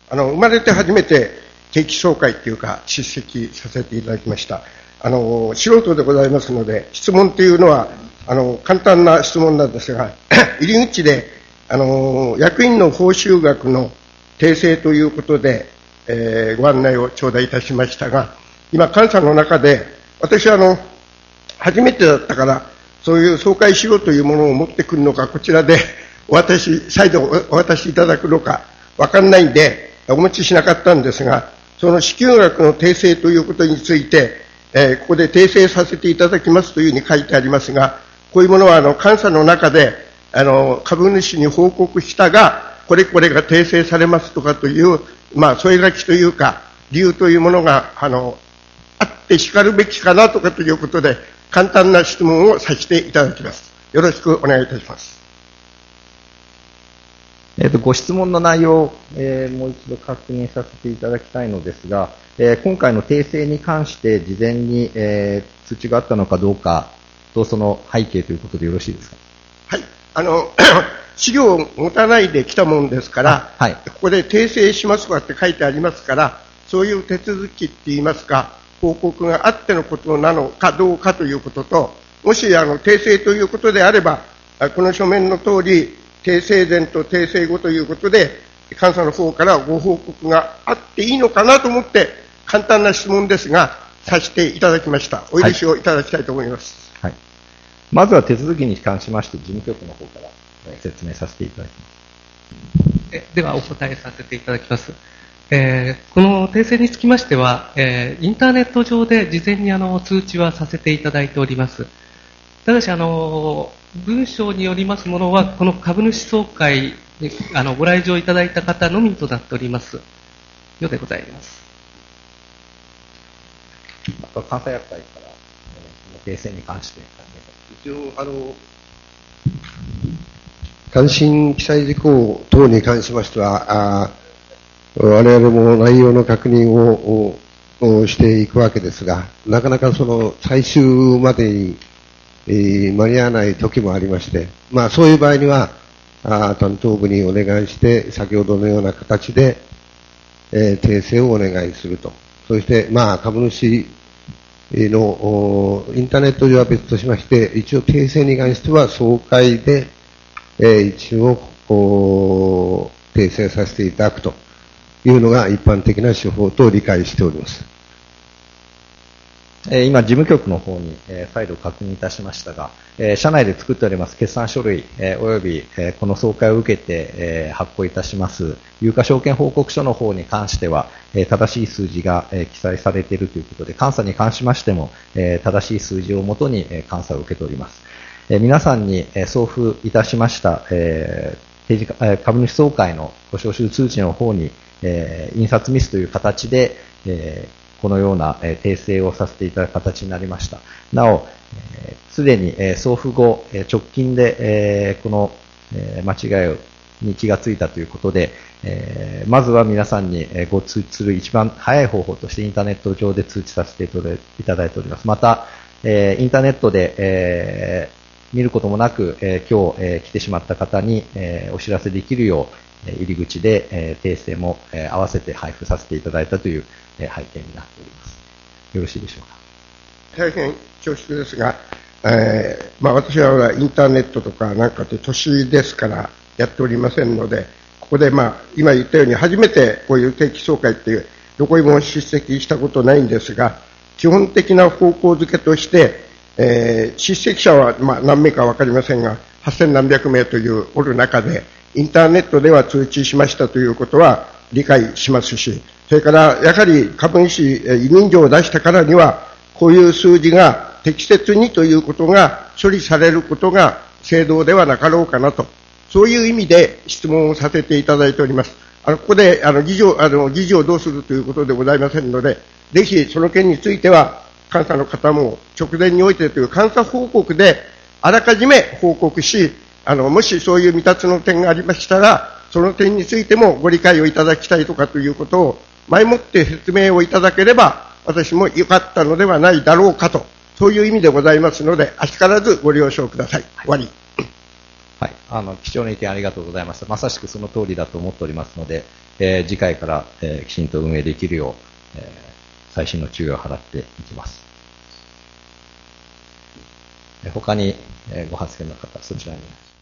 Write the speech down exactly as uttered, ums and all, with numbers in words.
あの、生まれて初めて定期総会というか、出席させていただきました。あの、素人でございますので、質問というのは、あの、簡単な質問なんですが、入り口で、あの、役員の報酬額の訂正ということで、えー、ご案内を頂戴いたしましたが、今、監査の中で、私はあの、初めてだったから、そういう総会資料というものを持ってくるのか、こちらでお渡し、再度お渡しいただくのか、わかんないんで、お持ちしなかったんですが、その支給額の訂正ということについて、えー、ここで訂正させていただきますというふうに書いてありますが、こういうものはあの監査の中であの株主に報告したが、これこれが訂正されますとかという、まあ、添え書きというか、理由というものがあのあってしかるべきかなとかということで、簡単な質問をさせていただきます。よろしくお願いいたします。 えーと、ご質問の内容を、えー、もう一度確認させていただきたいのですが、えー、今回の訂正に関して事前に、えー、通知があったのかどうかとその背景ということでよろしいですか。 はい、あの資料を持たないで来たもんですから、はい、ここで訂正しますとかって書いてありますから、そういう手続きっていいますか、報告があってのことなのかどうかということと、もしあの訂正ということであれば、この書面の通り、訂正前と訂正後ということで、監査の方からご報告があっていいのかなと思って、簡単な質問ですが、させていただきました。お許しをいただきたいと思います。 はいはい、まずは手続きに関しまして、事務局の方から説明させていただきます。 えでは、お答えさせていただきます。えー、この訂正につきましては、えー、インターネット上で事前にあの通知はさせていただいております。ただし、あの文章によりますものは、この株主総会にあのご来場いただいた方のみとなっておりますようでございます。 あと監査役会から、えー、訂正に関して一応あの関心記載事項等に関しましては、あ我々も内容の確認ををしていくわけですが、なかなかその最終までに、えー、間に合わない時もありまして、まあそういう場合には、あ担当部にお願いして、先ほどのような形で、えー、訂正をお願いすると。そして、まあ株主のインターネット上は別としまして、一応訂正に関しては総会で、えー、一応訂正させていただくというのが一般的な手法と理解しております。 今、事務局の方に再度確認いたしましたが、社内で作っております決算書類およびこの総会を受けて発行いたします有価証券報告書の方に関しては正しい数字が記載されているということで、監査に関しましても正しい数字をもとに監査を受けております。皆さんに送付いたしました株主総会のご招集通知の方に印刷ミスという形でこのような訂正をさせていただく形になりました。なお、すでに送付後、直近でこの間違いに気がついたということで、まずは皆さんにご通知する一番早い方法としてインターネット上で通知させていただいております。また、インターネットで見ることもなく、今日来てしまった方にお知らせできるよう、入り口で訂正も合わせて配布させていただいたという背景になっております。よろしいでしょうか。 大変恐縮ですが、えーまあ、私はインターネットとかなんかで年ですからやっておりませんので、ここで、まあ、今言ったように初めてこういう定期総会っていうどこにも出席したことないんですが、基本的な方向づけとして、えー、出席者は、まあ、何名か分かりませんがはっせんなんびゃくめいというおる中で、インターネットでは通知しましたということは理解しますし、それからやはり株主委任状を出したからには、こういう数字が適切にということが処理されることが正道ではなかろうかなと、そういう意味で質問をさせていただいております。あのここであの議事あの議事をどうするということでございませんので、ぜひその件については、監査の方も直前においてという監査報告であらかじめ報告し、あのもしそういう未達の点がありましたら、その点についてもご理解をいただきたいとかということを前もって説明をいただければ、私も良かったのではないだろうかと、そういう意味でございますので、あしからずご了承ください。終わり。 はい、あの貴重な意見ありがとうございました。まさしくその通りだと思っておりますので、えー、次回から、えー、きちんと運営できるよう、えー、細心の注意を払っていきます。えー、他に、えー、ご発言の方、そちらに。